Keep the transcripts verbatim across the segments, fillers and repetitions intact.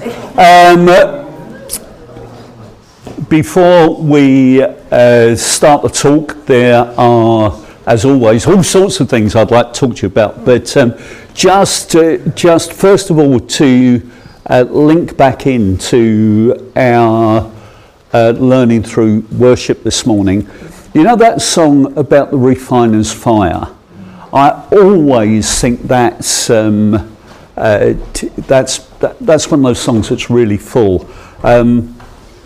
Um, before we uh, start the talk, there are, as always, all sorts of things I'd like to talk to you about. But um, just, uh, just first of all, to uh, link back into our uh, learning through worship this morning. You know that song about the refiner's fire? I always think that's um, uh, t- that's that, that's one of those songs that's really full. Um,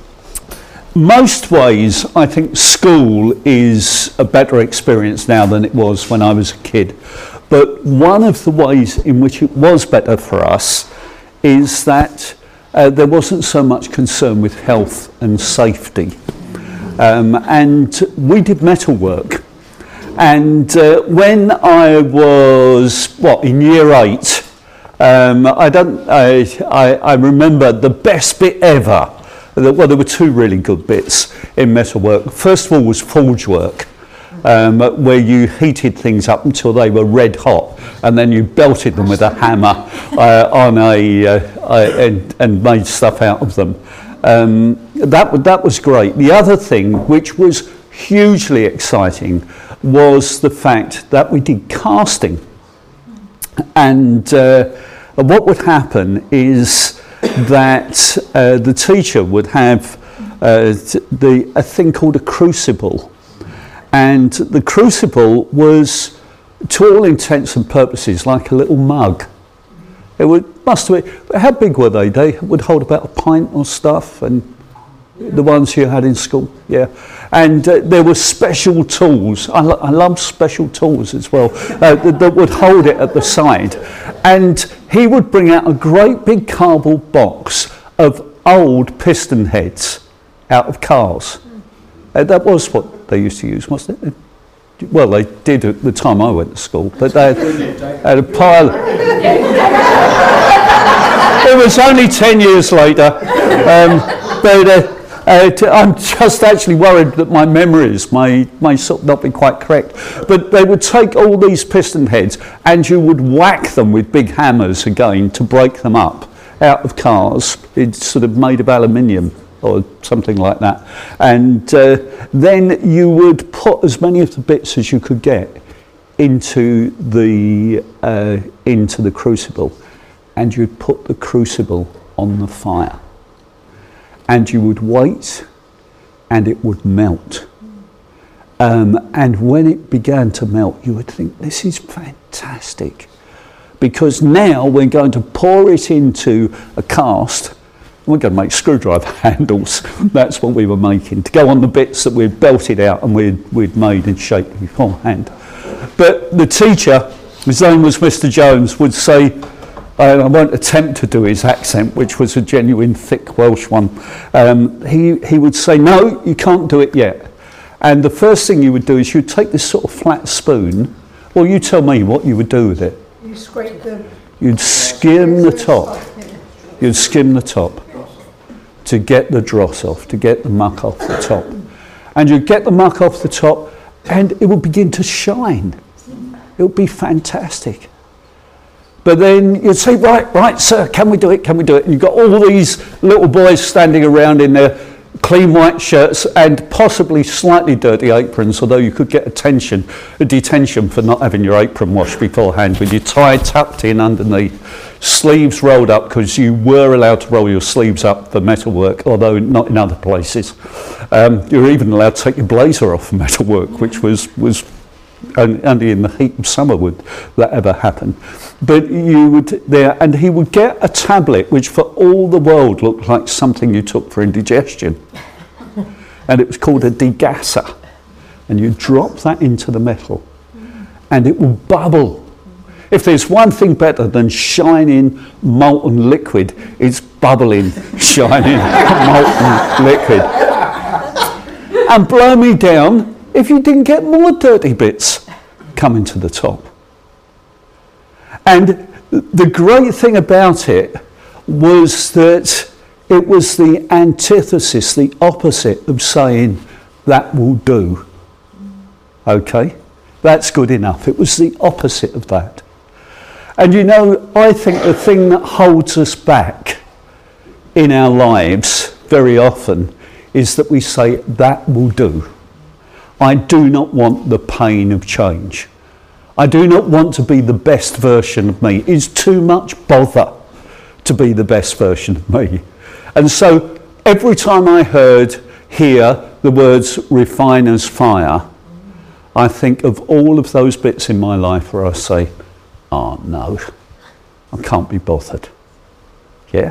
most ways, I think school is a better experience now than it was when I was a kid. But one of the ways in which it was better for us is that uh, there wasn't so much concern with health and safety. Um, and we did metal work. And uh, when I was, what, in year eight, um, I don't, I, I, I remember the best bit ever. Well, there were two really good bits in metal work. First of all was forge work, um, where you heated things up until they were red hot, and then you belted them with a hammer uh, on a, uh, uh, and, and made stuff out of them. Um, that, that was great. The other thing, which was hugely exciting, was the fact that we did casting. And uh, what would happen is that uh, the teacher would have uh, the, a thing called a crucible. And the crucible was, to all intents and purposes, like a little mug. It would, must have been, how big were they? They would hold about a pint or stuff, and the ones you had in school, yeah. And uh, there were special tools. I, lo- I love special tools as well, uh, that, that would hold it at the side. And he would bring out a great big cardboard box of old piston heads out of cars. Uh, that was what they used to use, wasn't it? Well, they did at the time I went to school, but they had, had a pile. It was only ten years later, um, but uh, uh, t- I'm just actually worried that my memories may, may sort of not be quite correct. But they would take all these piston heads and you would whack them with big hammers again to break them up out of cars. It's sort of made of aluminium or something like that. And uh, then you would put as many of the bits as you could get into the uh, into the crucible, and you'd put the crucible on the fire, and you would wait, and it would melt. Um, and when it began to melt, you would think, this is fantastic, because now we're going to pour it into a cast. We're going to make screwdriver handles. That's what we were making, to go on the bits that we'd belted out and we'd, we'd made and shaped beforehand. But the teacher, his name was Mister Jones, would say, I won't attempt to do his accent, which was a genuine thick Welsh one. Um, he, he would say, no, you can't do it yet. And the first thing you would do is you'd take this sort of flat spoon, or you tell me what you would do with it. You scrape the... You'd skim the top. You'd skim the top to get the dross off, to get the muck off the top. And you'd get the muck off the top and it would begin to shine. It would be fantastic. But then you'd say, right, right, sir, can we do it, can we do it? And you've got all these little boys standing around in their clean white shirts and possibly slightly dirty aprons, although you could get attention, a detention for not having your apron washed beforehand, with your tie tucked in underneath, sleeves rolled up, because you were allowed to roll your sleeves up for metalwork, although not in other places. Um, you were even allowed to take your blazer off for metalwork, which was, was only in the heat of summer would that ever happen. But you would there, and he would get a tablet which for all the world looked like something you took for indigestion. And it was called a degasser. And you drop that into the metal and it will bubble. If there's one thing better than shining molten liquid, it's bubbling, shining molten liquid. And blow me down if you didn't get more dirty bits coming to the top. And the great thing about it was that it was the antithesis, the opposite of saying, that will do. Okay? That's good enough. It was the opposite of that. And you know, I think the thing that holds us back in our lives very often is that we say, that will do. I do not want the pain of change. I do not want to be the best version of me. It's too much bother to be the best version of me. And so every time I heard, hear the words refiner's fire, I think of all of those bits in my life where I say, oh no, I can't be bothered. Yeah?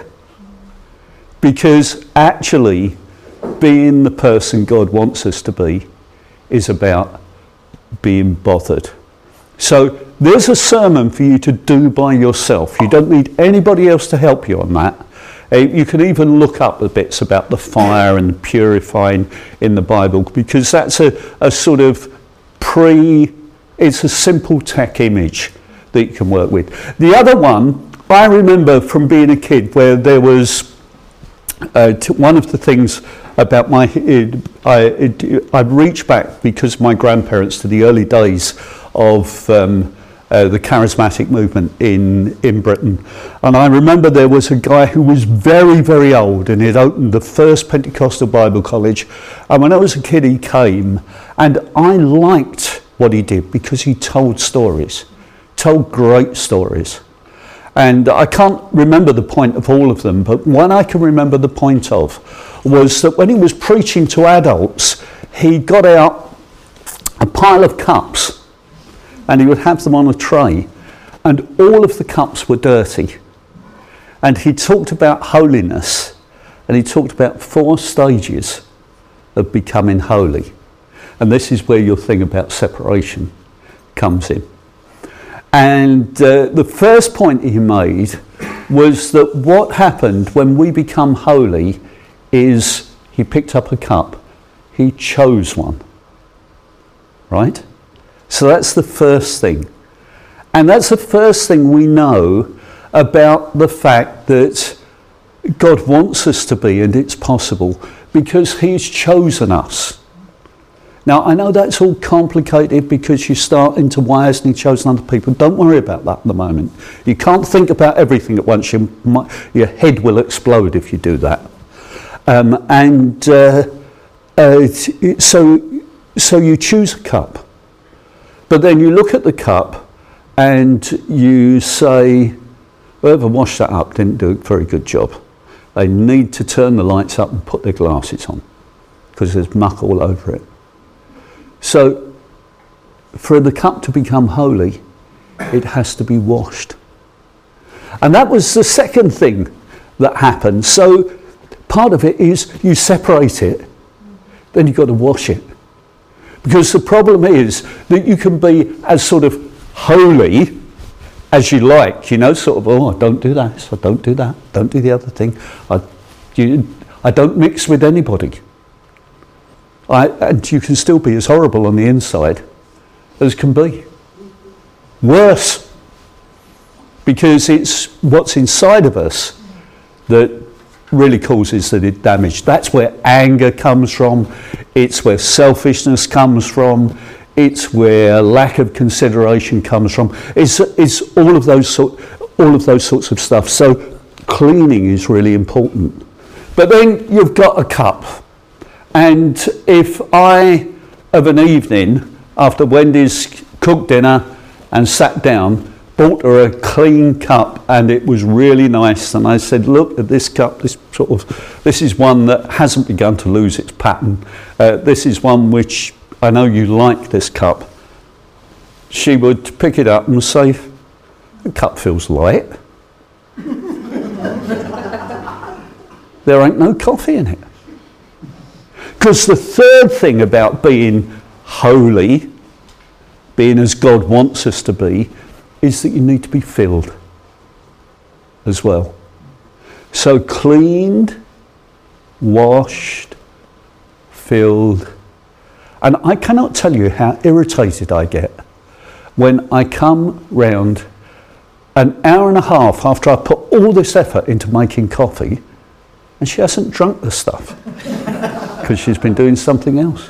Because actually being the person God wants us to be is about being bothered. So there's a sermon for you to do by yourself. You don't need anybody else to help you on that. Uh, you can even look up the bits about the fire and purifying in the Bible, because that's a, a sort of pre, it's a simple tech image that you can work with. The other one, I remember from being a kid where there was uh, t- one of the things about my, it, I, it, I'd reach back because of my grandparents to the early days of um, uh, the charismatic movement in, in Britain. And I remember there was a guy who was very, very old, and he'd opened the first Pentecostal Bible college. And when I was a kid, he came, and I liked what he did because he told stories, told great stories. And I can't remember the point of all of them, but one I can remember the point of was that when he was preaching to adults, he got out a pile of cups and he would have them on a tray, and all of the cups were dirty. And he talked about holiness, and he talked about four stages of becoming holy. And this is where your thing about separation comes in. And uh, the first point he made was that what happened when we become holy is he picked up a cup, he chose one, right? So that's the first thing. And that's the first thing we know about the fact that God wants us to be, and it's possible, because he's chosen us. Now, I know that's all complicated because you start into why hasn't he chosen other people. Don't worry about that at the moment. You can't think about everything at once. You might, your head will explode if you do that. Um, and uh, uh, so, so you choose a cup. But then you look at the cup and you say, whoever washed that up didn't do a very good job. They need to turn the lights up and put their glasses on because there's muck all over it. So for the cup to become holy, it has to be washed. And that was the second thing that happened. So part of it is you separate it, then you've got to wash it. Because the problem is that you can be as sort of holy as you like, you know, sort of, oh, I don't do that, so I don't do that, don't do the other thing. I, you, I don't mix with anybody. I, and you can still be as horrible on the inside as can be. Worse. Because it's what's inside of us that really causes the damage. That's where anger comes from. It's where selfishness comes from. It's where lack of consideration comes from. It's, it's all of those sort, all of those sorts of stuff. So cleaning is really important. But then you've got a cup, and if I, of an evening after Wendy's cooked dinner and sat down, bought her a clean cup, and it was really nice, and I said, look at this cup, this sort of, this is one that hasn't begun to lose its pattern. Uh, this is one which I know you like, this cup. She would pick it up and say, the cup feels light. There ain't no coffee in it. Because the third thing about being holy, being as God wants us to be, is that you need to be filled as well. So cleaned, washed, filled. And I cannot tell you how irritated I get when I come round an hour and a half after I put all this effort into making coffee and she hasn't drunk the stuff because she's been doing something else.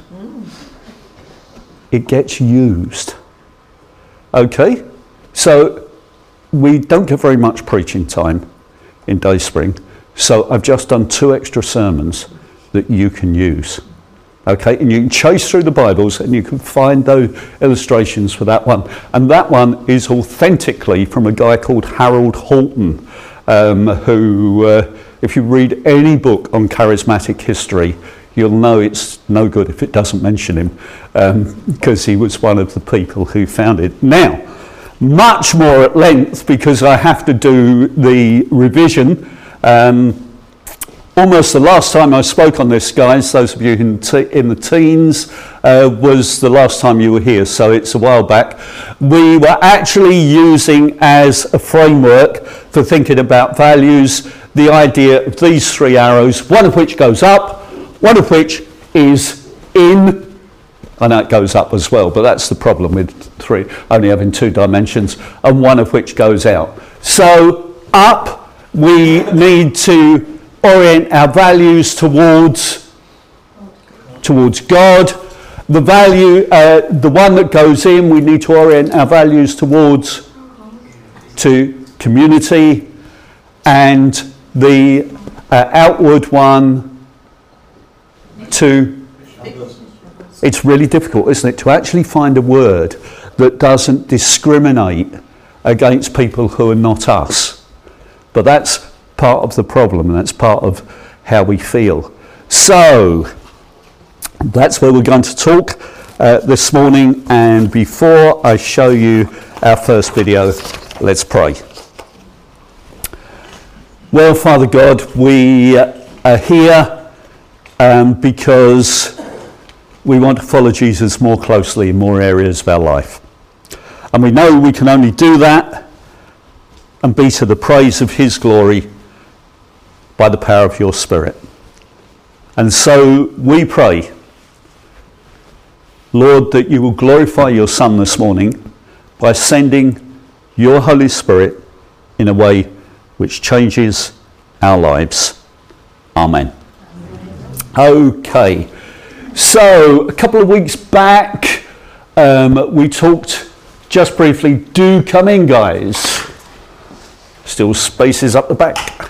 It gets used. Okay? So we don't get very much preaching time in Dayspring. So I've just done two extra sermons that you can use. Okay, and you can chase through the Bibles and you can find those illustrations for that one. And that one is authentically from a guy called Harold Halton, um, who, uh, if you read any book on charismatic history, you'll know it's no good if it doesn't mention him, because um, he was one of the people who found it. Now, much more at length, because I have to do the revision. Um, Almost the last time I spoke on this, guys, those of you in, te- in the teens, uh, was the last time you were here, so it's a while back. We were actually using as a framework for thinking about values the idea of these three arrows, one of which goes up, one of which is in. I know it goes up as well, but that's the problem with three, only having two dimensions, and one of which goes out. So up, we need to orient our values towards towards God. The value, uh, the one that goes in, we need to orient our values towards to community, and the uh, outward one to. It's really difficult, isn't it, to actually find a word that doesn't discriminate against people who are not us. But that's part of the problem, and that's part of how we feel. So that's where we're going to talk uh, this morning, and before I show you our first video, let's pray. Well, Father God, we uh, are here um, because we want to follow Jesus more closely in more areas of our life, and we know we can only do that and be to the praise of his glory by the power of your Spirit. And so we pray, Lord, that you will glorify your Son this morning by sending your Holy Spirit in a way which changes our lives. Amen. Okay, so a couple of weeks back, um, we talked just briefly, do come in, guys. Still spaces up the back.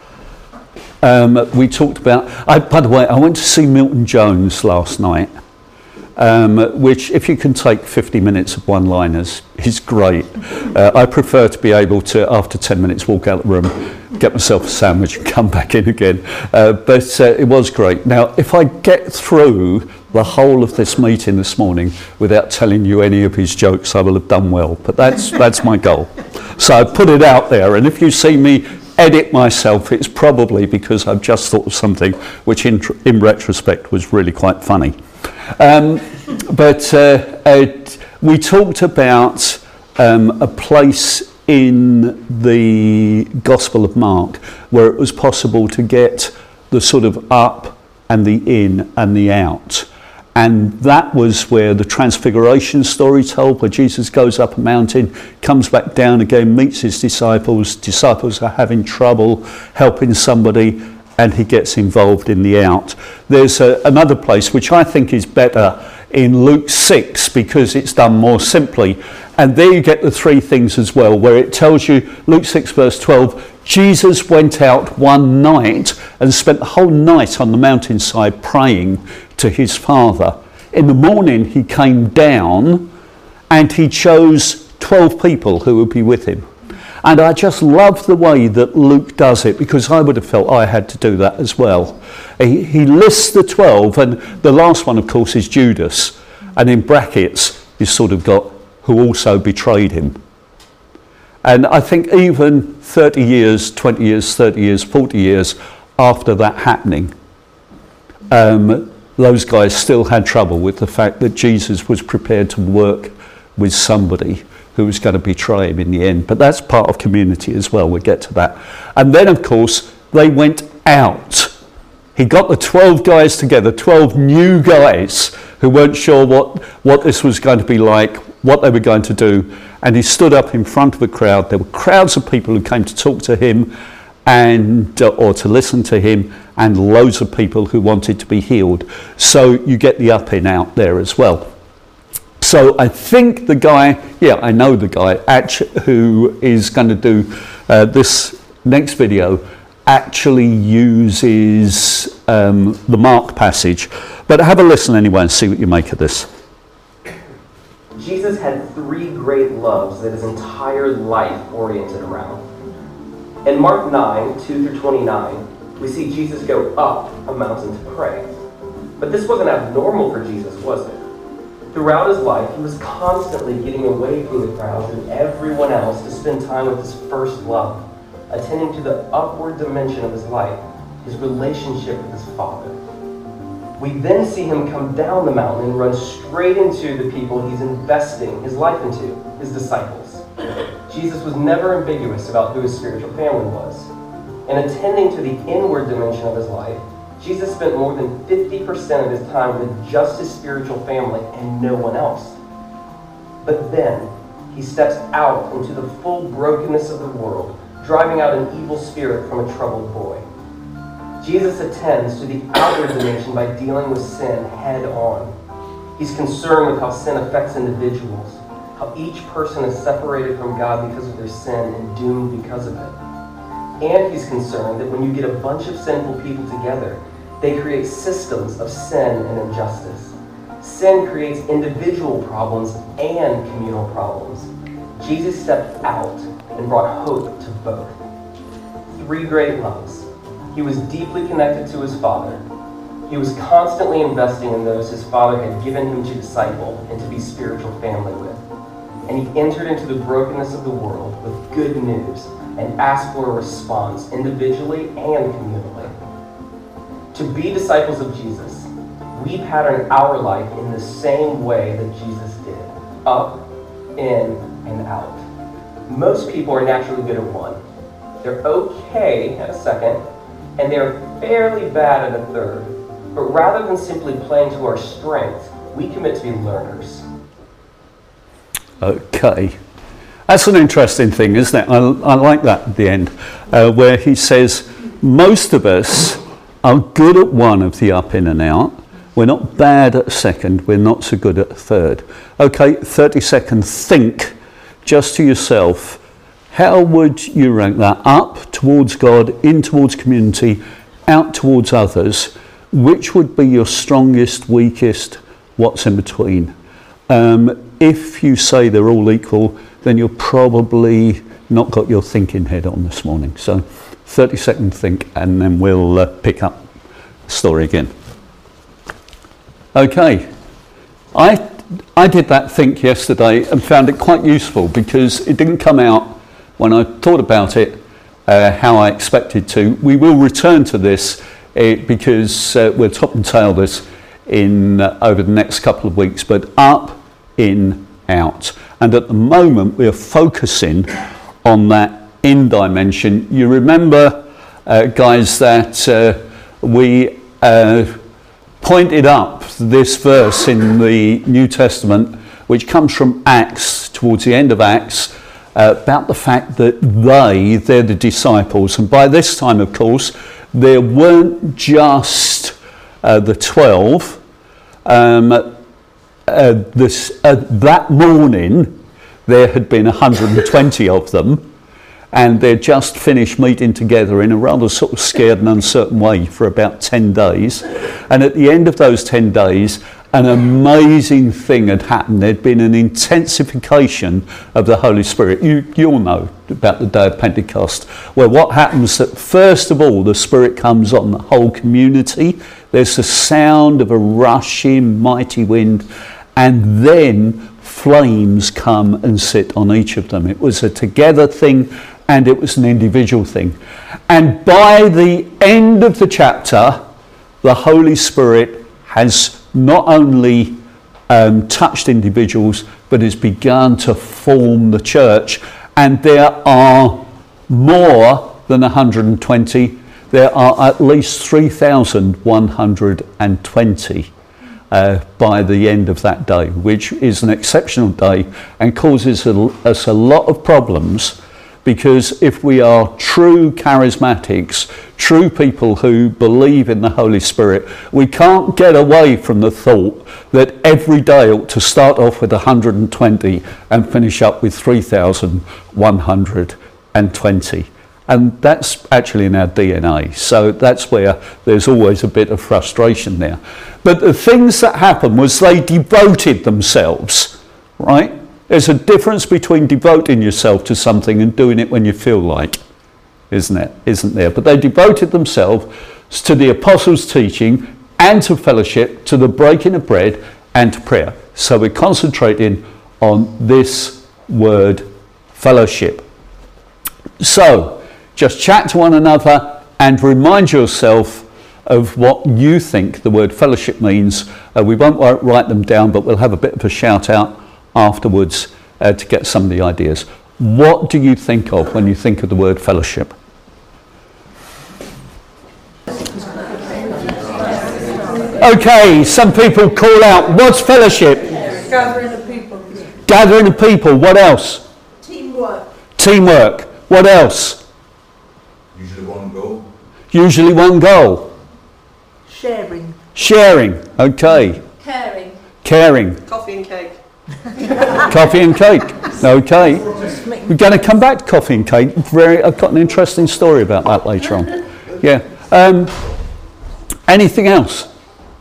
Um, we talked about, I, by the way, I went to see Milton Jones last night, um, which if you can take fifty minutes of one-liners is great. Uh, I prefer to be able to, after ten minutes, walk out the room, get myself a sandwich and come back in again. Uh, but uh, it was great. Now, if I get through the whole of this meeting this morning without telling you any of his jokes, I will have done well. But that's, that's my goal. So I put it out there, and if you see me edit myself, it's probably because I've just thought of something which in, tr- in retrospect was really quite funny. Um, but uh, uh, we talked about um, a place in the Gospel of Mark where it was possible to get the sort of up and the in and the out. And that was where the Transfiguration story told, where Jesus goes up a mountain, comes back down again, meets his disciples. Disciples are having trouble helping somebody, and he gets involved in the out. There's a, another place which I think is better in Luke six, because it's done more simply. And there you get the three things as well, where it tells you, Luke six verse twelve, Jesus went out one night and spent the whole night on the mountainside praying to his Father. In the morning he came down and he chose twelve people who would be with him. And I just love the way that Luke does it, because I would have felt I had to do that as well. He, he lists the twelve, and the last one of course is Judas, and in brackets he's sort of got who also betrayed him. And I think even thirty years, twenty years, thirty years, forty years after that happening, um, those guys still had trouble with the fact that Jesus was prepared to work with somebody who was going to betray him in the end. But that's part of community as well. We'll get to that. And then, of course, they went out. He got the twelve guys together, twelve new guys who weren't sure what, what this was going to be like, what they were going to do. And he stood up in front of a crowd. There were crowds of people who came to talk to him and uh, or to listen to him, and loads of people who wanted to be healed. So you get the up and out there as well. So I think the guy, yeah, I know the guy actually, who is going to do uh, this next video, actually uses um, the Mark passage. But have a listen anyway and see what you make of this. Jesus had three great loves that his entire life oriented around. In Mark nine, two through twenty-nine, we see Jesus go up a mountain to pray. But this wasn't abnormal for Jesus, was it? Throughout his life, he was constantly getting away from the crowds and everyone else to spend time with his first love, attending to the upward dimension of his life, his relationship with his Father. We then see him come down the mountain and run straight into the people he's investing his life into, his disciples. Jesus was never ambiguous about who his spiritual family was. In attending to the inward dimension of his life, Jesus spent more than fifty percent of his time with just his spiritual family and no one else. But then, he steps out into the full brokenness of the world, driving out an evil spirit from a troubled boy. Jesus attends to the outward dimension by dealing with sin head on. He's concerned with how sin affects individuals, how each person is separated from God because of their sin and doomed because of it. And he's concerned that when you get a bunch of sinful people together, they create systems of sin and injustice. Sin creates individual problems and communal problems. Jesus stepped out and brought hope to both. Three great loves. He was deeply connected to his Father. He was constantly investing in those his Father had given him to disciple and to be spiritual family with. And he entered into the brokenness of the world with good news and asked for a response individually and communally. To be disciples of Jesus, we pattern our life in the same way that Jesus did, up, in, and out. Most people are naturally good at one. They're okay at a second, and they're fairly bad at a third. But rather than simply playing to our strengths, we commit to be learners. Okay. That's an interesting thing, isn't it? I, I like that at the end, uh, where he says, most of us are good at one of the up, in, and out. We're not bad at a second. We're not so good at a third. Okay, thirty second think just to yourself. How would you rank that? Up towards God, in towards community, out towards others. Which would be your strongest, weakest, what's in between? Um, if you say they're all equal, then you're probably not got your thinking head on this morning. So thirty second think, and then we'll uh, pick up the story again. Okay, I, I did that think yesterday and found it quite useful because it didn't come out when I thought about it uh, how I expected to. We will return to this uh, because uh, we'll top and tail this in uh, over the next couple of weeks, but up, in, out. And at the moment we are focusing on that in dimension. You remember, uh, guys, that uh, we uh, pointed up this verse in the New Testament, which comes from Acts, towards the end of Acts, uh, about the fact that they, they're the disciples. And by this time, of course, there weren't just uh, the twelve. Um, uh, this, uh, that morning, there had been one hundred twenty of them. And they'd just finished meeting together in a rather sort of scared and uncertain way for about ten days. And at the end of those ten days, an amazing thing had happened. There'd been an intensification of the Holy Spirit. You, you all know about the day of Pentecost, where what happens that first of all, the Spirit comes on the whole community. There's the sound of a rushing mighty wind, and then flames come and sit on each of them. It was a together thing, and it was an individual thing. And by the end of the chapter, the Holy Spirit has not only um, touched individuals, but has begun to form the church. And there are more than one hundred twenty. There are at least three thousand one hundred twenty uh, by the end of that day, which is an exceptional day and causes a, us a lot of problems. Because if we are true charismatics, true people who believe in the Holy Spirit, we can't get away from the thought that every day ought to start off with one hundred twenty and finish up with three thousand one hundred twenty. And that's actually in our D N A. So that's where there's always a bit of frustration there. But the things that happened was they devoted themselves, right? There's a difference between devoting yourself to something and doing it when you feel like, isn't it? Isn't there? But they devoted themselves to the apostles' teaching and to fellowship, to the breaking of bread and to prayer. So we're concentrating on this word, fellowship. So just chat to one another and remind yourself of what you think the word fellowship means. Uh, we won't write them down, but we'll have a bit of a shout out afterwards uh, to get some of the ideas. What do you think of when you think of the word fellowship? Okay, some people call out, what's fellowship? Gathering of people. Gathering of people. What else? Teamwork. Teamwork. What else? Usually one goal. Usually one goal. Sharing. Sharing. Okay. Caring. Caring. Coffee and cake. Coffee and cake. Okay. We're going to come back to coffee and cake. Very. I've got an interesting story about that later on. Yeah. Um, anything else?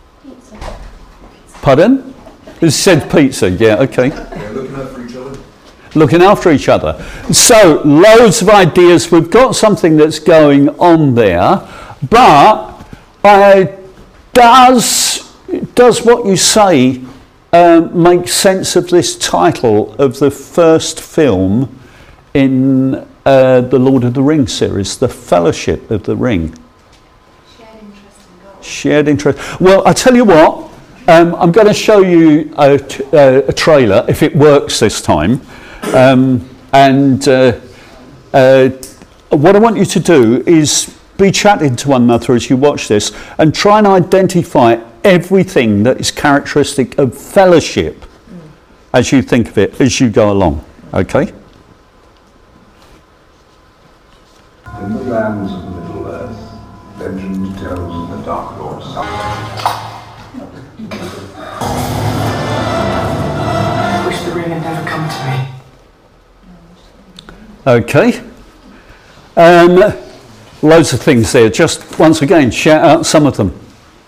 Pardon? It said pizza. Yeah. Okay. Yeah, looking out for each other. Looking after each other. So loads of ideas. We've got something that's going on there, but uh, does does what you say um, make sense of this title of the first film in uh, the Lord of the Rings series, The Fellowship of the Ring? Shared interest in God. Shared interest. Well, I tell you what. Um, I'm going to show you a, t- uh, a trailer, if it works this time. Um, and uh, uh, what I want you to do is be chatting to one another as you watch this and try and identify everything that is characteristic of fellowship mm. as you think of it, as you go along. Okay? In the lands of Middle-earth, legend tells of the Dark Lord Sauron. I wish the ring had never come to me. Okay. Um, loads of things there. Just once again, shout out some of them.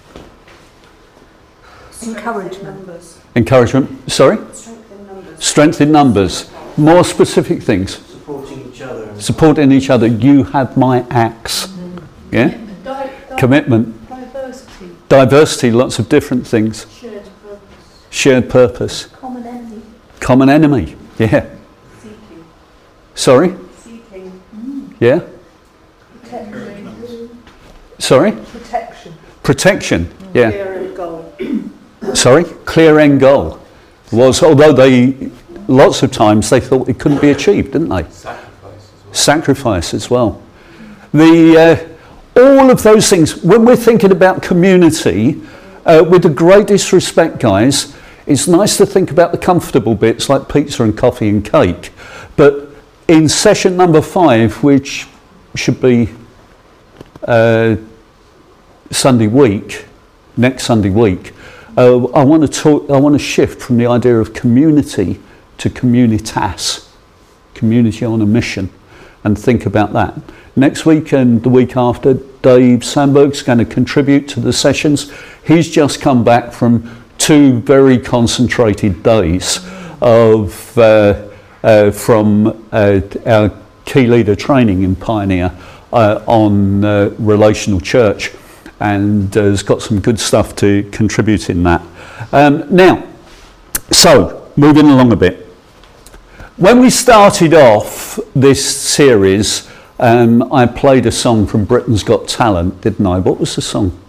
Encouragement. Encouragement. Sorry? Strength in numbers. Strength in numbers. More specific things. Supporting each other. Supporting each other. You have my axe. Mm-hmm. Yeah? Di- di- Commitment. Diversity. Diversity. Lots of different things. Shared purpose. Shared purpose. Common enemy. Common enemy. Yeah. Seeking. Sorry? Seeking. Yeah? Protection. Sorry? Protection. Protection. Yeah. Clear and goal. Sorry? Clear end goal. Was, although they, lots of times they thought it couldn't be achieved, didn't they? Sacrifice as well. Sacrifice as well. The, uh, all of those things, when we're thinking about community, uh, with the greatest respect, guys, it's nice to think about the comfortable bits like pizza and coffee and cake. But in session number five, which should be uh, Sunday week, next Sunday week, uh, I want to talk. I want to shift from the idea of community to communitas, community on a mission, and think about that. Next week and the week after, Dave Sandberg's going to contribute to the sessions. He's just come back from two very concentrated days of uh, uh, from uh, our key leader training in Pioneer uh, on uh, relational church, and uh, has got some good stuff to contribute in that. Um, now, so moving along a bit. When we started off this series, um, I played a song from Britain's Got Talent, didn't I? What was the song?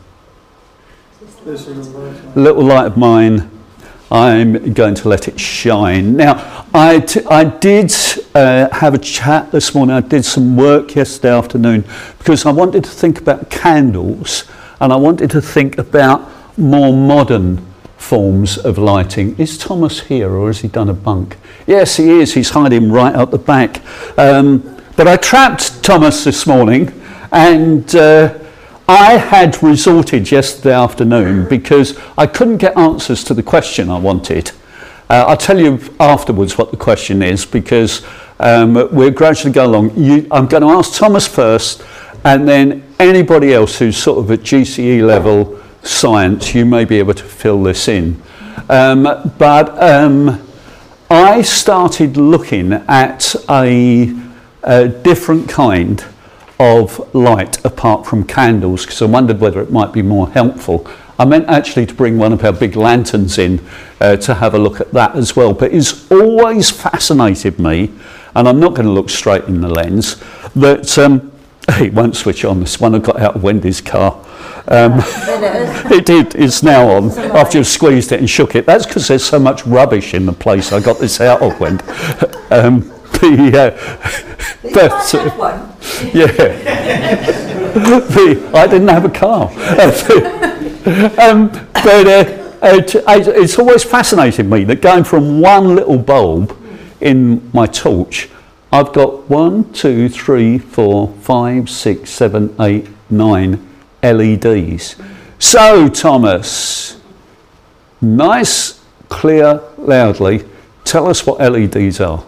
Little Light of Mine, I'm going to let it shine. Now, I, t- I did uh, have a chat this morning. I did some work yesterday afternoon because I wanted to think about candles and I wanted to think about more modern forms of lighting. Is Thomas here or has he done a bunk? Yes, he is. He's hiding right up the back. Um, but I trapped Thomas this morning and uh, I had resorted yesterday afternoon because I couldn't get answers to the question I wanted. Uh, I'll tell you afterwards what the question is because Um, we'll gradually go along. You, I'm going to ask Thomas first, and then anybody else who's sort of at G C E level science, you may be able to fill this in. Um, but um, I started looking at a, a different kind of light apart from candles, because I wondered whether it might be more helpful. I meant actually to bring one of our big lanterns in uh, to have a look at that as well. But it's always fascinated me, and I'm not going to look straight in the lens, that um, it won't switch on. This one I got out of Wendy's car. Um, it did. It's now on after you've squeezed it and shook it. That's because there's so much rubbish in the place I got this out of, Wendy. Um, the, uh, but, uh, one. yeah. the, I didn't have a car. um, but uh, it, it's always fascinated me that going from one little bulb in my torch, I've got one, two, three, four, five, six, seven, eight, nine L E Ds. So, Thomas, nice, clear, loudly, tell us what L E Ds are.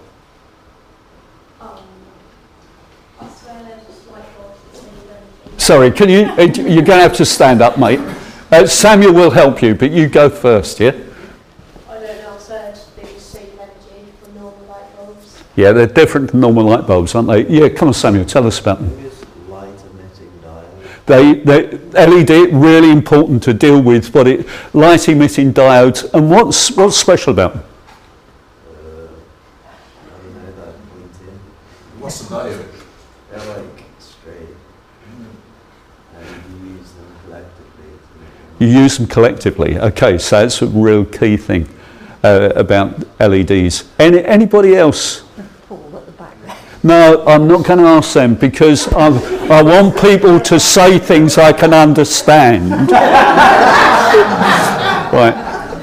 Sorry, can you, you're going to have to stand up, mate. Uh, Samuel will help you, but you go first, yeah? I don't know, so it's the same energy from normal light bulbs. Yeah, they're different than normal light bulbs, aren't they? Yeah, come on, Samuel, tell us about them. Light emitting diodes. They, they, L E D, really important to deal with, what it, light emitting diodes, and what's, what's special about them? Uh, I don't know that pointing. What's the diode? They're like straight. And you use them collectively. You use them collectively. Okay, so that's a real key thing uh, about L E Ds. Any, anybody else? Paul at the back there. No, I'm not going to ask them, because I, I want people to say things I can understand. Right.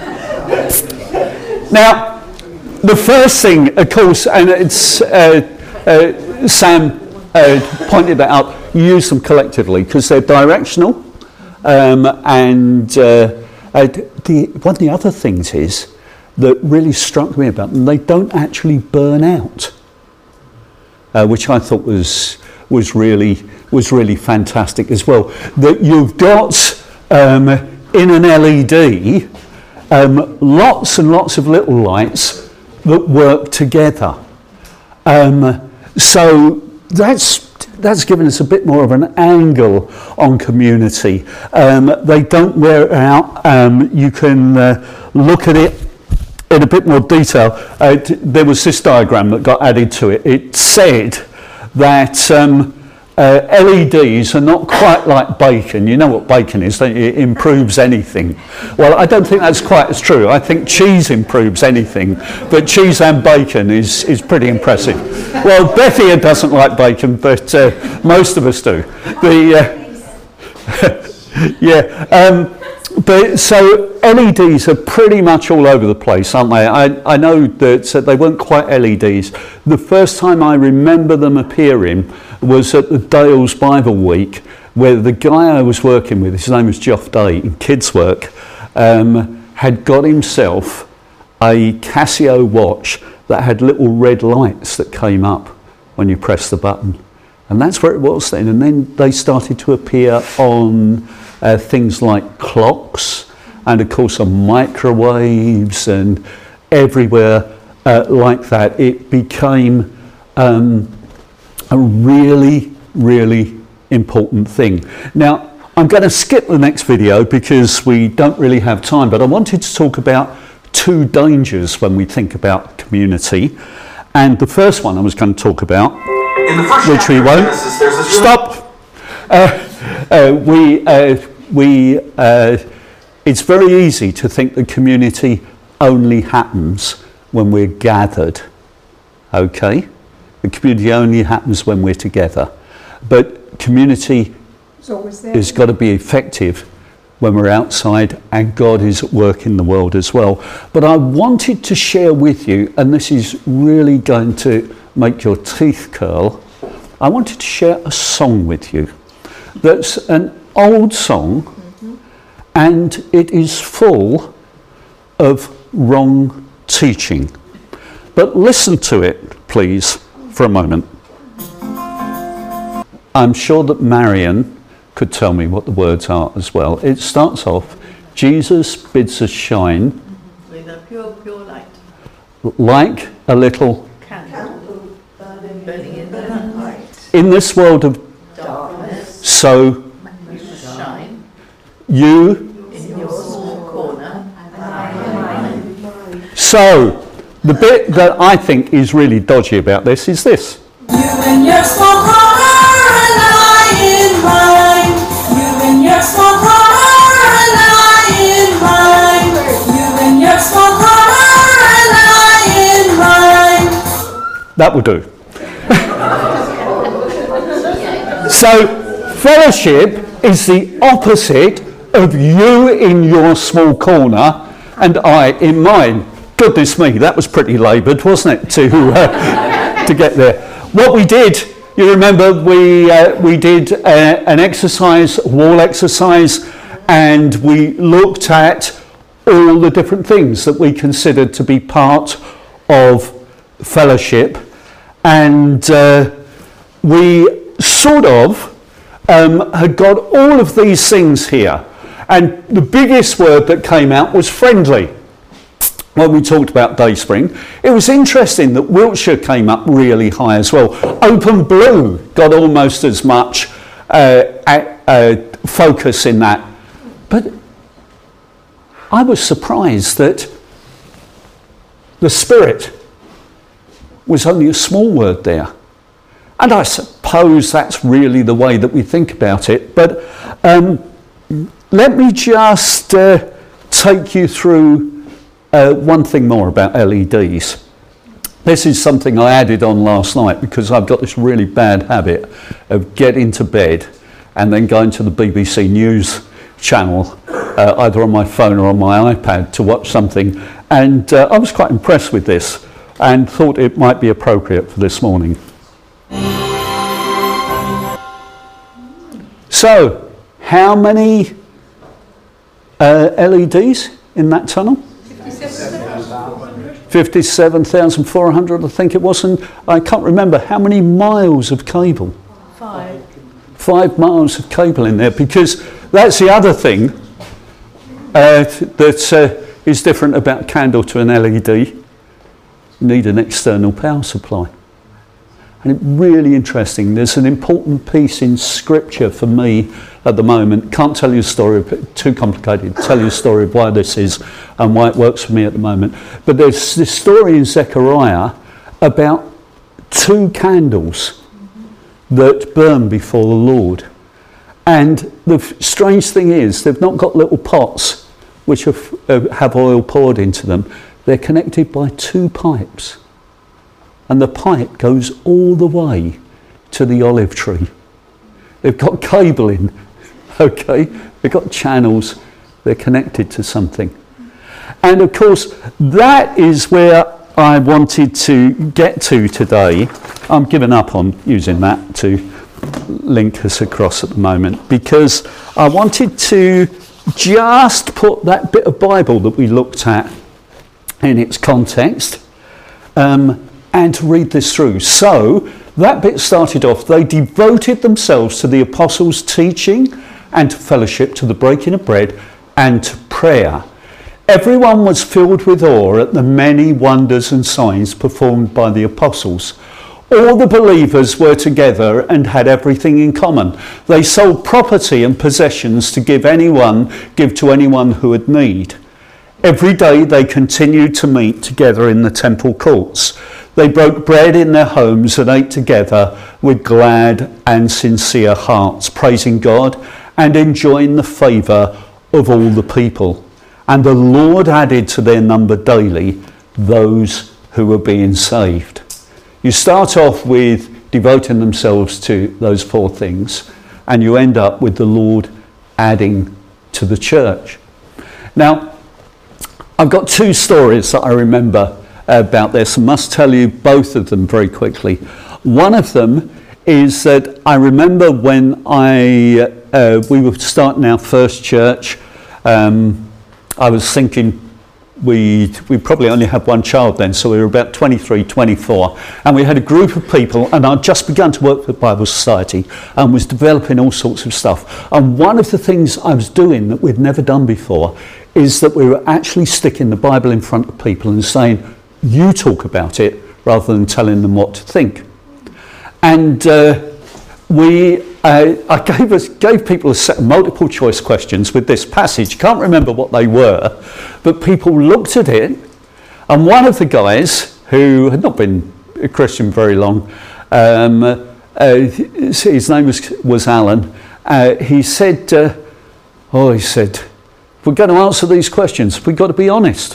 Now, the first thing, of course, and it's uh, uh, Sam uh, pointed that out, you use them collectively because they're directional. Um, and uh, uh, the, one of the other things is that really struck me about them, they don't actually burn out, uh, which I thought was was really was really fantastic as well. That you've got um, in an L E D um, lots and lots of little lights that work together. Um, so that's That's given us a bit more of an angle on community. Um, they don't wear out. Um, you can uh, look at it in a bit more detail. Uh, t- there was this diagram that got added to it. It said that um, uh, L E Ds are not quite like bacon. You know what bacon is, don't you? It improves anything. Well, I don't think that's quite as true. I think cheese improves anything, but cheese and bacon is, is pretty impressive. Well, Bethia doesn't like bacon, but uh, most of us do. The, uh, yeah, um, but so L E Ds are pretty much all over the place, aren't they? I, I know that uh, they weren't quite L E Ds. The first time I remember them appearing was at the Dales Bible Week, where the guy I was working with, his name was Geoff Day, in kids' work, um, had got himself a Casio watch that had little red lights that came up when you press the button. And that's where it was then. And then they started to appear on uh, things like clocks, and of course on microwaves, and everywhere uh, like that. It became um, a really, really important thing. Now, I'm going to skip the next video because we don't really have time, but I wanted to talk about two dangers when we think about community. And the first one I was going to talk about, In the first which chapter we of won't, Genesis, there's this really- stop! Uh, uh, we, uh, we, uh, it's very easy to think that community only happens when we're gathered, okay? The community only happens when we're together. But community It's always there. has got to be effective when we're outside, and God is at work in the world as well. But I wanted to share with you, and this is really going to make your teeth curl, I wanted to share a song with you that's an old song, mm-hmm. and it is full of wrong teaching. But listen to it, please. for a moment. I'm sure that Marion could tell me what the words are as well. It starts off, Jesus bids us shine with a pure, pure light, like a little candle burning in the light. in this world of Darkness, so you shine you. in your small corner, and I in mine. So the bit that I think is really dodgy about this is this. You and your small corner, and I in mine. You and your small corner, and I in mine. You and your small corner, and I in mine. That will do. So fellowship is the opposite of you in your small corner and I in mine. Goodness me, that was pretty laboured, wasn't it, to uh, to get there. What we did, you remember, we uh, we did uh, an exercise, a wall exercise, and we looked at all the different things that we considered to be part of fellowship, and uh, we sort of um, had got all of these things here, and the biggest word that came out was friendly. When we talked about Dayspring, it was interesting that Wiltshire came up really high as well. Open Blue got almost as much uh, uh, focus in that. But I was surprised that the Spirit was only a small word there. And I suppose that's really the way that we think about it. But um, let me just uh, take you through Uh, one thing more about L E Ds. This is something I added on last night because I've got this really bad habit of getting to bed and then going to the B B C News channel, uh, either on my phone or on my iPad, to watch something. And uh, I was quite impressed with this and thought it might be appropriate for this morning. So, how many uh, L E Ds in that tunnel? fifty-seven thousand four hundred, I think it was, and I can't remember how many miles of cable. Five. Five miles of cable in there, because that's the other thing uh, that uh, is different about candle to an L E D. You need an external power supply. And it's really interesting. There's an important piece in Scripture for me at the moment. Can't tell you a story, too complicated. Tell you a story of why this is and why it works for me at the moment. But there's this story in Zechariah about two candles that burn before the Lord. And the f- strange thing is, they've not got little pots which have, uh, have oil poured into them. They're connected by two pipes. And the pipe goes all the way to the olive tree. They've got cabling, okay? They've got channels. They're connected to something. And of course, that is where I wanted to get to today. I'm giving up on using that to link us across at the moment, because I wanted to just put that bit of Bible that we looked at in its context. Um, and to read this through. So that bit started off, they devoted themselves to the apostles' teaching and to fellowship, to the breaking of bread and to prayer. Everyone was filled with awe at the many wonders and signs performed by the apostles. All the believers were together and had everything in common. They sold property and possessions to give anyone, give to anyone who had need. Every day they continued to meet together in the temple courts. They broke bread in their homes and ate together with glad and sincere hearts, praising God and enjoying the favour of all the people. And the Lord added to their number daily those who were being saved. You start off with devoting themselves to those four things, and you end up with the Lord adding to the church. Now, I've got two stories that I remember about this. I must tell you both of them very quickly. One of them is that I remember when I uh, we were starting our first church, um, I was thinking, we we probably only had one child then, so we were about twenty-three, twenty-four, and we had a group of people, and I'd just begun to work for the Bible Society and was developing all sorts of stuff. And one of the things I was doing that we'd never done before is that we were actually sticking the Bible in front of people and saying, you talk about it, rather than telling them what to think. And uh, we, uh, I gave us gave people a set of multiple choice questions with this passage. Can't remember what they were, but people looked at it, and one of the guys who had not been a Christian very long, um, uh, his name was was Alan. Uh, he said, uh, "Oh, he said, if we're going to answer these questions, we've got to be honest."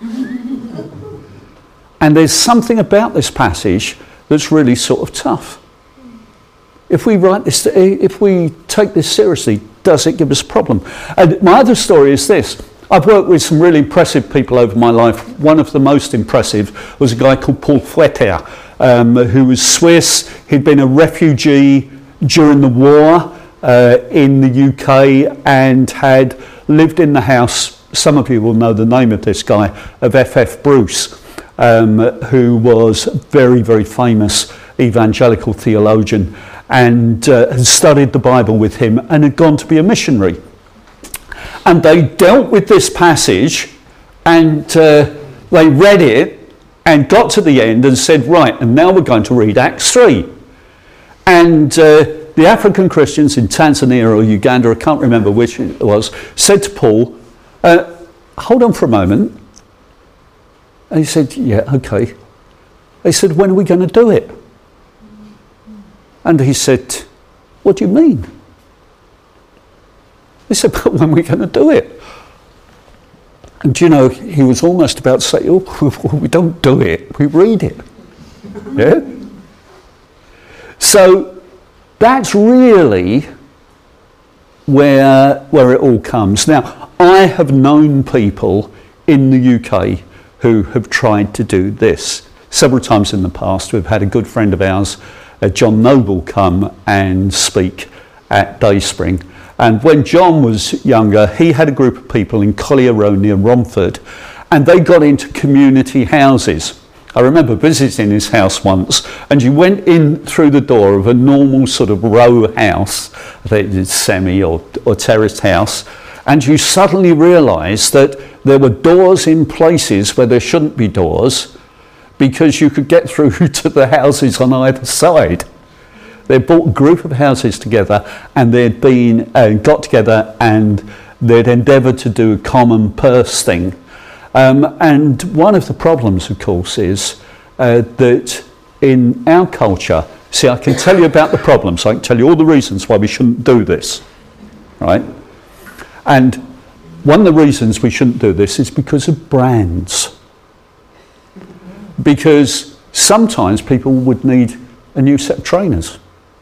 And there's something about this passage that's really sort of tough. If we write this, if we take this seriously, does it give us a problem? And my other story is this. I've worked with some really impressive people over my life. One of the most impressive was a guy called Paul Fouetter, um, who was Swiss. He'd been a refugee during the war uh, in the U K and had lived in the house, some of you will know the name of this guy, of F F Bruce, um, who was a very, very famous evangelical theologian, and uh, had studied the Bible with him and had gone to be a missionary. And they dealt with this passage, and uh, they read it and got to the end and said, right, and now we're going to read Acts three. And uh, the African Christians in Tanzania or Uganda, I can't remember which it was, said to Paul, uh, hold on for a moment. And he said, yeah, okay. They said, when are we going to do it? And he said, what do you mean? They said, but when are we going to do it? And you know, he was almost about to say, oh, we don't do it, we read it. Yeah? So that's really where, where it all comes. Now, I have known people in the U K who have tried to do this. Several times in the past, we've had a good friend of ours, uh, John Noble, come and speak at Dayspring. And when John was younger, he had a group of people in Collier Road near Romford, and they got into community houses. I remember visiting his house once, and you went in through the door of a normal sort of row house, I think it's semi or, or terraced house, and you suddenly realised that there were doors in places where there shouldn't be doors, because you could get through to the houses on either side. They brought a group of houses together, and they'd been uh, got together and they'd endeavoured to do a common purse thing. Um, and one of the problems, of course, is uh, that in our culture, see, I can tell you about the problems, I can tell you all the reasons why we shouldn't do this, right? And one of the reasons we shouldn't do this is because of brands. Because sometimes people would need a new set of trainers.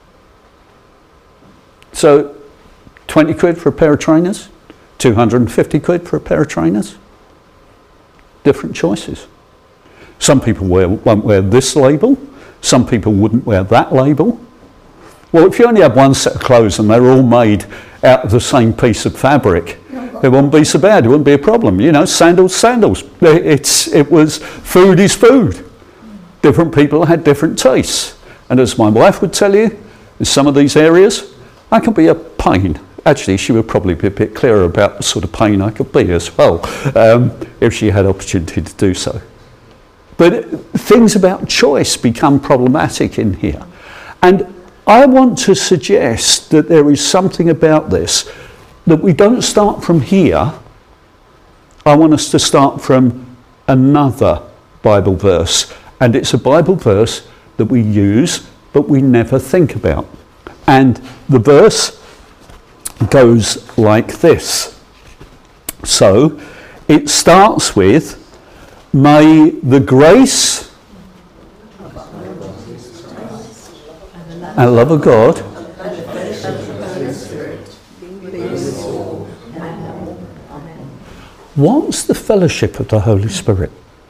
So twenty quid for a pair of trainers, two hundred fifty quid for a pair of trainers. Different choices. Some people wear, won't wear this label, some people wouldn't wear that label. Well, if you only have one set of clothes and they're all made out of the same piece of fabric, it wouldn't be so bad, it wouldn't be a problem. You know, sandals, sandals. It's, it was, food is food. Different people had different tastes. And as my wife would tell you, in some of these areas, I can be a pain. Actually, she would probably be a bit clearer about the sort of pain I could be as well, um, if she had opportunity to do so. But things about choice become problematic in here. And I want to suggest that there is something about this, that we don't start from here. I want us to start from another Bible verse. And it's a Bible verse that we use, but we never think about. And the verse goes like this. So it starts with, may the grace and love of God what's the fellowship of the Holy Spirit?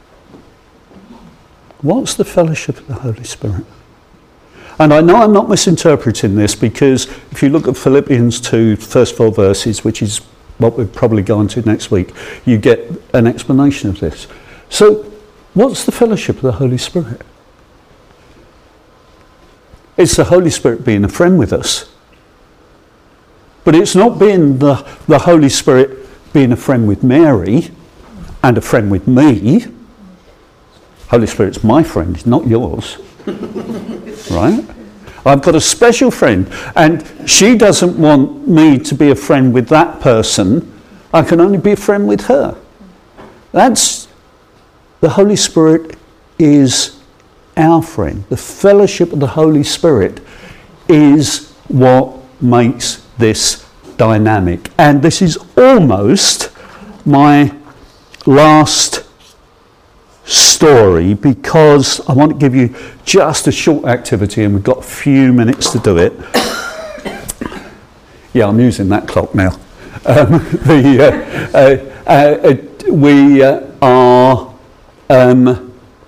What's the fellowship of the Holy Spirit? And I know I'm not misinterpreting this, because if you look at Philippians two, first four verses, which is what we'll probably go on to next week, you get an explanation of this. So, what's the fellowship of the Holy Spirit? It's the Holy Spirit being a friend with us. But it's not being the, the Holy Spirit being a friend with Mary and a friend with me. Holy Spirit's my friend, not yours. Right? I've got a special friend, and she doesn't want me to be a friend with that person. I can only be a friend with her. That's, the Holy Spirit is our friend. The fellowship of the Holy Spirit is what makes this dynamic. And this is almost my last story, because I want to give you just a short activity, and we've got a few minutes to do it. Yeah, I'm using that clock now. Um, the, uh, uh, uh, we uh, are um,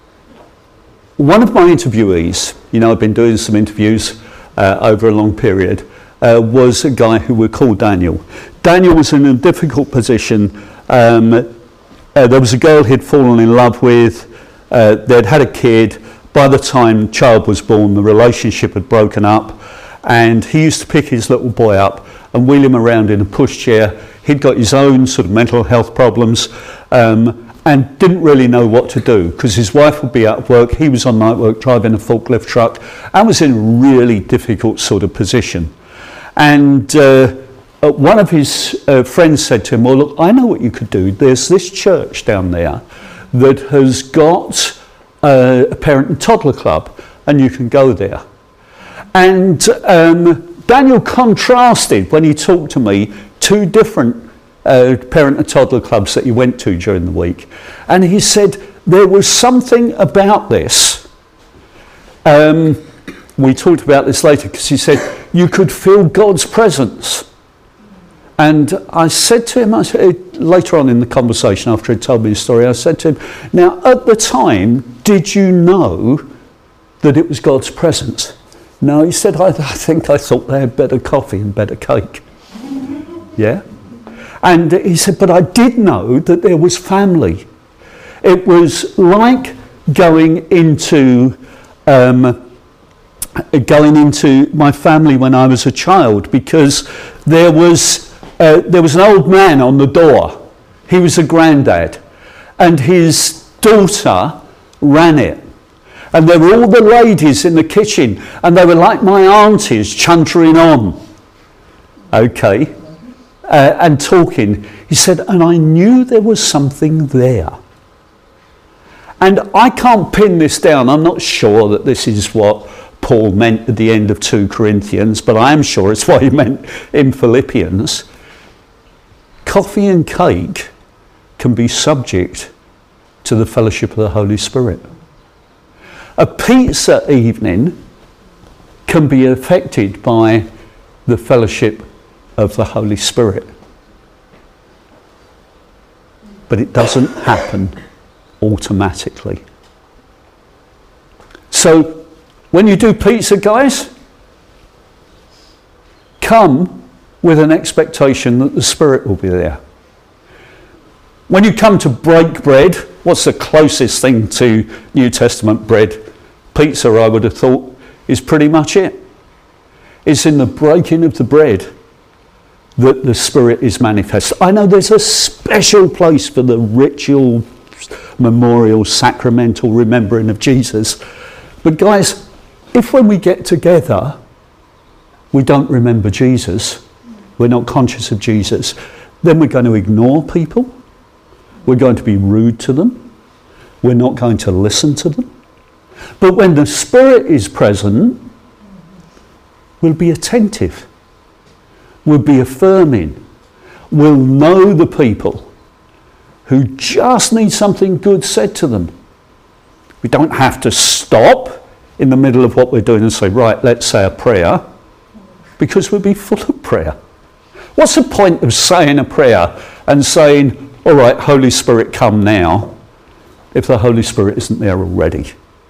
one of my interviewees, you know, I've been doing some interviews uh, over a long period, uh, was a guy who we called Daniel. Daniel was in a difficult position. Um, uh, there was a girl he'd fallen in love with. Uh, they'd had a kid. By the time the child was born, the relationship had broken up, and he used to pick his little boy up and wheel him around in a pushchair. He'd got his own sort of mental health problems, um, and didn't really know what to do, because his wife would be out of work, he was on night work driving a forklift truck, and was in a really difficult sort of position. And uh, one of his uh, friends said to him, well, look, I know what you could do. There's this church down there that has got uh, a parent and toddler club, and you can go there. And um, Daniel contrasted, when he talked to me, two different uh, parent and toddler clubs that he went to during the week. And he said there was something about this. Um, we talked about this later, because he said you could feel God's presence. And I said to him, I said, later on in the conversation after he told me his story, I said to him, now at the time, did you know that it was God's presence? No, he said, I, I think I thought they had better coffee and better cake. Yeah? And he said, but I did know that there was family. It was like going into um, going into my family when I was a child, because there was uh, there was an old man on the door. He was a granddad, and his daughter ran it. And there were all the ladies in the kitchen, and they were like my aunties, chuntering on. Okay. Uh, and talking. He said, and I knew there was something there. And I can't pin this down. I'm not sure that this is what Paul meant at the end of two Corinthians, but I am sure it's what he meant in Philippians. Coffee and cake can be subject to the fellowship of the Holy Spirit. A pizza evening can be affected by the fellowship of the Holy Spirit. But it doesn't happen automatically. So, when you do pizza, guys, come with an expectation that the Spirit will be there. When you come to break bread, what's the closest thing to New Testament bread? Pizza, I would have thought, is pretty much it. It's in the breaking of the bread that the Spirit is manifest. I know there's a special place for the ritual, memorial, sacramental remembering of Jesus. But guys, if when we get together, we don't remember Jesus, we're not conscious of Jesus, then we're going to ignore people, we're going to be rude to them, we're not going to listen to them. But when the Spirit is present, we'll be attentive. We'll be affirming. We'll know the people who just need something good said to them. We don't have to stop in the middle of what we're doing and say, right, let's say a prayer, because we'll be full of prayer. What's the point of saying a prayer and saying, all right, Holy Spirit, come now, if the Holy Spirit isn't there already?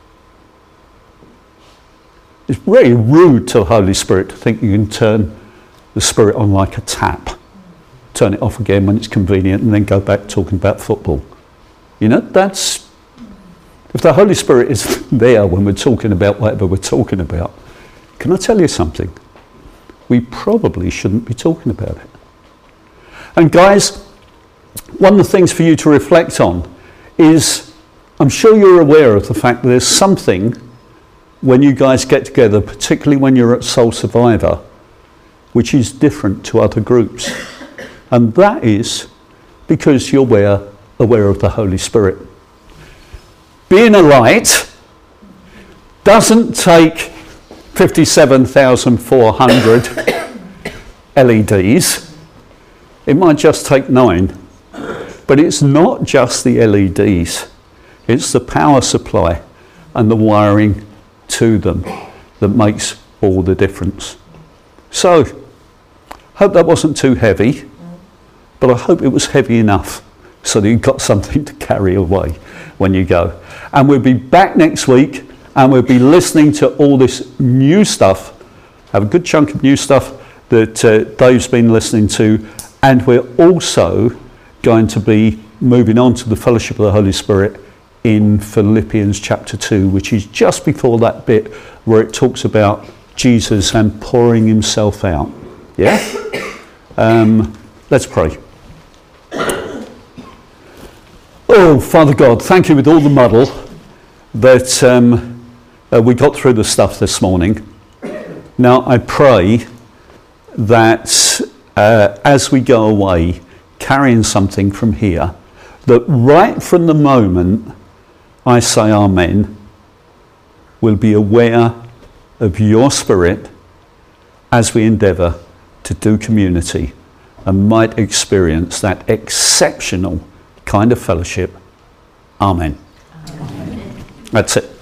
It's really rude to the Holy Spirit to think you can turn the Spirit on like a tap turn it off again when it's convenient, and then go back talking about football. You know, that's, if the Holy Spirit is there when we're talking about whatever we're talking about, can I tell you something? We probably shouldn't be talking about it. And guys, one of the things for you to reflect on is, I'm sure you're aware of the fact that there's something when you guys get together, particularly when you're at Soul Survivor, which is different to other groups. And that is because you're aware, aware of the Holy Spirit. Being a light doesn't take fifty-seven thousand four hundred L E Ds. It might just take nine. But it's not just the L E Ds. It's the power supply and the wiring to them that makes all the difference. So, hope that wasn't too heavy, but I hope it was heavy enough so that you've got something to carry away when you go. And we'll be back next week, and we'll be listening to all this new stuff. Have a good chunk of new stuff that uh, Dave's been listening to, and we're also going to be moving on to the fellowship of the Holy Spirit in Philippians chapter two, which is just before that bit where it talks about Jesus and pouring himself out. Yeah? Um, let's pray. Oh, Father God, thank you with all the muddle that um, uh, we got through the stuff this morning. Now I pray that uh, as we go away, carrying something from here, that right from the moment I say amen, we'll be aware of your Spirit as we endeavour to do community and might experience that exceptional kind of fellowship. Amen. Amen. That's it.